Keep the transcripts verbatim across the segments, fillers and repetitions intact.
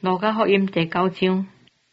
路加福音第九章，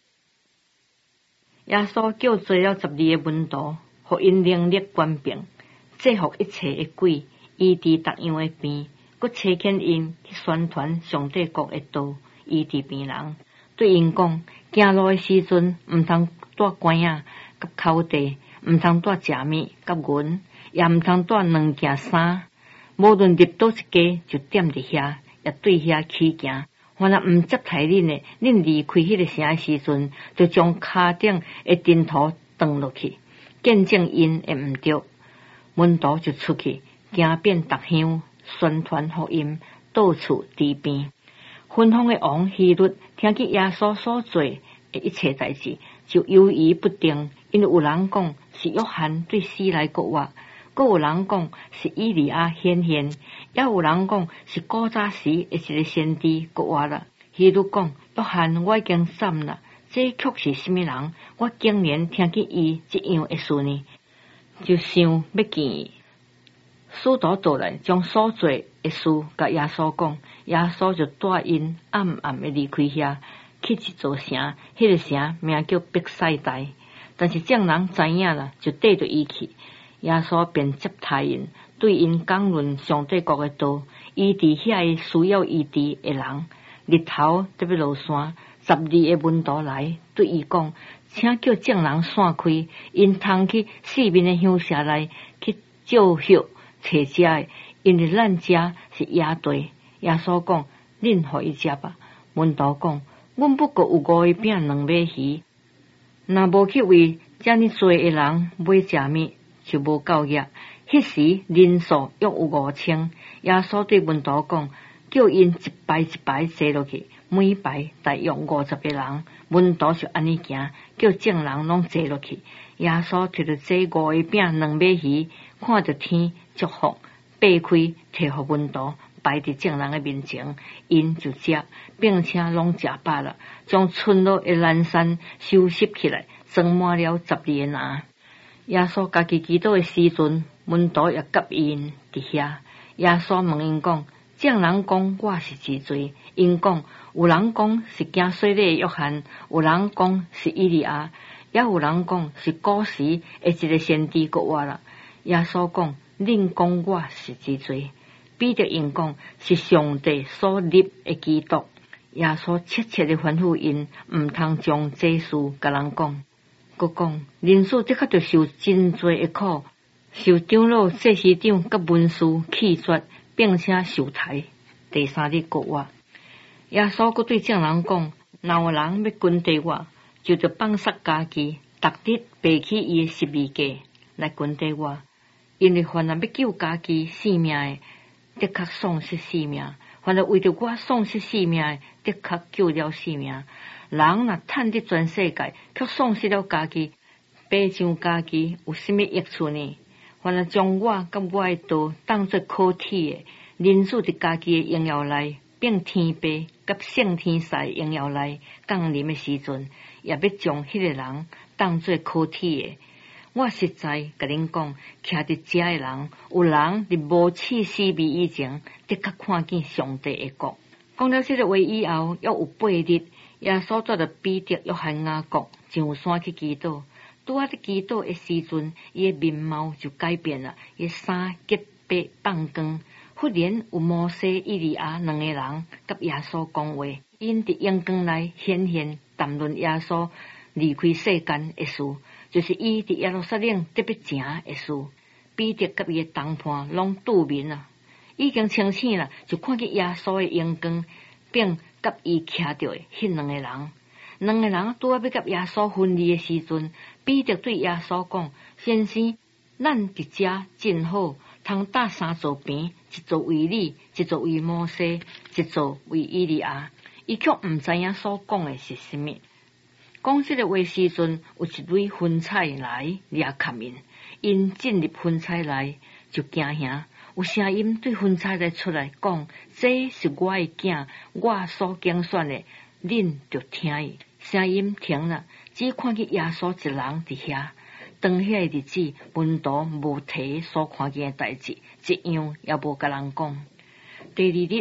耶稣叫做了十二个门徒，互因能力权柄，制服一切的鬼，医治各样的病，佮差遣因去宣传上帝国的道，医治病人。对因讲，行路的时阵，毋通带管仔甲口袋，毋通带食物甲银，也毋通带两件衫。无论入倒一家，就踮伫遐，也对遐起行。凡若毋接待恁的，恁离开迄个城的时阵，就将骹顶的尘土断落去，见证因会毋对。门徒就出去，行遍逐乡，宣传福音，到处治病。分封的王希律听见耶稣所做的一切代志，就犹豫不定，因为有人讲是约翰对死来国话，阁有人讲是以利亚显现，也有人讲是古早时的一个先知国话啦。希律讲：约翰我已经斩啦，这却是什么人？我竟然听见伊这样的事呢？就想要见伊。使徒倒来，将所做的事甲耶稣讲，耶稣就带因暗暗的离开遐，去一座城，迄、那个城名叫伯赛大。但是众人知影啦，就缀着伊去。耶稣便接待因，对因讲论上帝国的道，医治遐个需要医治的人。日头特别落山，十二个门徒来对伊讲，请叫众人散开，因通去四面的乡舍内去照血找食的，因为咱遮是野地。耶稣讲：恁互伊食吧。门徒讲：阮不过有五个饼两尾鱼，若无去为遮尼多的人买食物，就无够额。迄时人数约有五千。耶稣对门徒讲，叫因一排一排坐落去，每排大约五十个人。门徒就安尼行，叫众人拢坐落去。耶稣摕着这五个饼两尾鱼，看着天祝福，掰开摕互门徒，摆伫众人的面前，因就食，并且拢食饱了，将剩落的懒散收拾起来，装满了十二个篮。耶稣家己祈祷的时阵，门徒也甲因伫遐。耶稣问因讲：众人讲我是治罪，因讲有人讲是行洗礼的约翰，有人讲是以利亚，也有人讲是古时的一个先知国话啦。耶稣讲：恁讲我是治罪。彼得因讲是上帝所立的基督。耶稣切切地吩咐因，毋通将这事甲人讲。佮讲，人子的确着受真多的苦，受长老、祭司长甲文士弃绝，并且受抬。第三日国话，耶稣佮对众人讲：若有人要跟随我，就着放杀家己，逐日背起伊的十字架来跟随我。因为凡若要救家己性命的，的确丧失性命；凡若为着我丧失性命的，的确救了性命。人若趁得全世界，却丧失了家己，白上家己有甚物益处呢？凡若将我甲我的道当作可体的，人子伫家己的荣耀内，并天父甲圣天使的荣耀内降临的时阵，也要将迄个人当作可体的。我实在甲恁讲，徛伫遮的人，有人伫无试死味以前，的确看见上帝的国。讲了这个话以后，约有八日。耶稣带着彼得、约翰、雅各上山去祈祷。拄啊伫祈祷的时阵，伊的面貌就改变了，伊衫洁白放光。忽然有摩西、以利亚两个人甲耶稣讲话，因伫阳光内显现，谈论耶稣离开世间的事，就是伊伫耶路撒冷得要行的事。彼得甲伊的同伴拢拄面啊，已经清醒了，就看见耶稣的阳光，并甲伊徛着的迄两个人。两个人拄啊要甲耶稣分离的时阵，彼得对耶稣讲：先生，咱伫遮真好，通搭三座边，一座为你，一座为摩西，一座为以利亚。伊却毋知影所讲的是甚物。讲这个话时阵，有一蕊云彩来掠卡因，因进入云彩内就惊吓。有声音对云彩内出来讲：这是我的囝，我所拣选的，恁就听伊。声音停了，只看见耶稣一人伫遐。当遐个日子，门徒无提所看见的代志，一样也无甲人讲。第二日，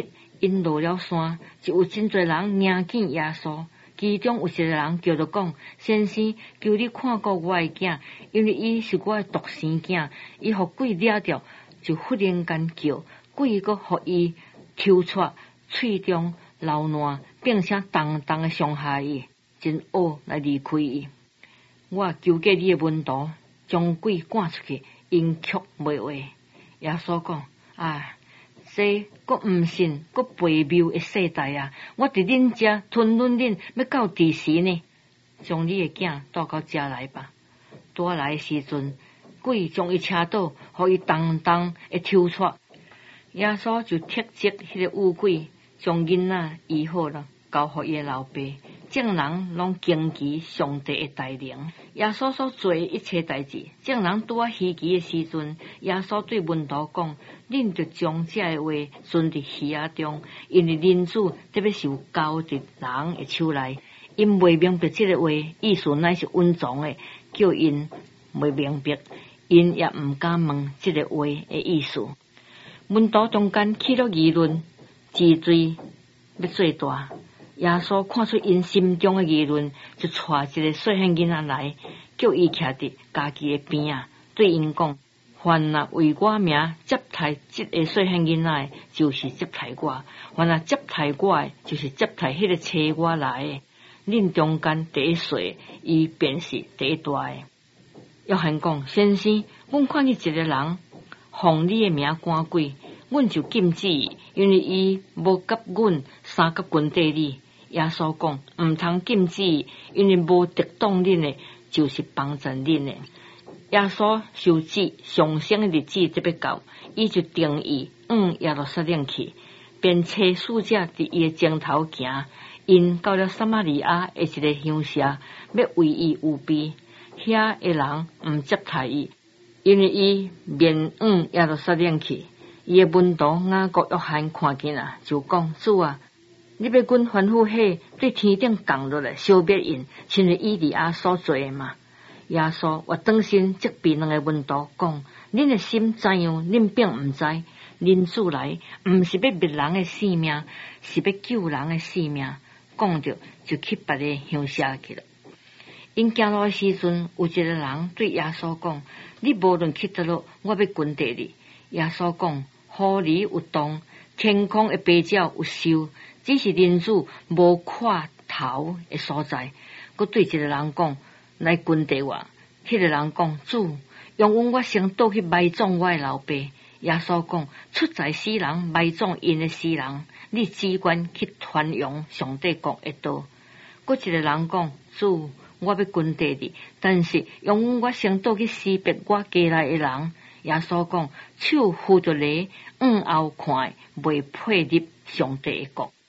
因落了山，就有真侪人迎见耶稣。其中有一个人叫做讲：先生，求你看顾我的囝，因为伊是我的独生囝，伊互鬼抓着，就忽然间叫鬼，阁互伊抽出喙中流烂，并且重重的伤害伊，真恶来离开伊。我求过你的门徒，将鬼赶出去，因却袂话。耶稣讲：啊，这阁毋信，阁悖谬的世代啊！我伫恁遮吞忍恁，要到第时呢？将你的囝带到遮来吧。带来的时阵，鬼将伊车倒，互伊重重的抽出。耶稣就踢击迄个污鬼，将囡仔医好了，交互伊的老爸。众人拢惊奇上帝的大能，耶稣所做的一切代志。众人拄啊稀奇的时阵，耶稣对门徒讲：恁着将这个话存伫耳仔中，因为人子特别是有交伫人的手内。因未明白这个话，意思乃是温藏的，叫因未明白，因也毋敢问这个话的意思。门徒中间起了议论，自罪要做大。耶稣看出因心中的议论，就带一个细汉囡仔来，叫伊徛伫家己的边啊，对因讲：凡若为我名接待这个细汉囡仔的，就是接待我；凡若接待我的，就是接待迄个找我来的。恁中间第一岁，伊便是第一大的。约翰讲：先生，阮看见一个人奉你的名赶鬼，阮就禁止伊，因为伊无甲阮三甲军队里。耶稣讲：毋通禁止伊，因为无敌挡恁的，就是帮助恁的。耶稣受洗上升的日子特别到，伊就定义往耶路撒冷去，便找使者伫伊的前头行。因到了撒玛利亚的一个乡舍，要为伊预备，遐的人毋接待伊，因为伊面往耶路撒冷去。伊的门徒雅各、约翰看见啊，就讲：主啊，你要阮吩咐迄对天顶降落来消灭因，亲像以利亚所做的嘛？耶稣我当心责备两个门徒讲：恁的心怎样，恁并毋知。恁主来，毋是要灭人的性命，是要救人的性命。讲着就去别个乡舍去了。因行路的时阵，有一个人对耶稣讲：你无论去倒落，我要跟地你。耶稣讲：雨梨有动，天空的飞鸟有收，只是人子无看头的所在。佮对一个人讲：来跟地我。迄、那个人讲：主，用阮我先倒去埋葬我的老爸。耶稣讲：出在死人埋葬因的死人，你只管去传扬上帝国的道。佮一个人讲：主，我要跟地你，但是用阮我先倒去识别我家内的人。耶稣讲：手扶着犁，往后看，未配入上帝的国。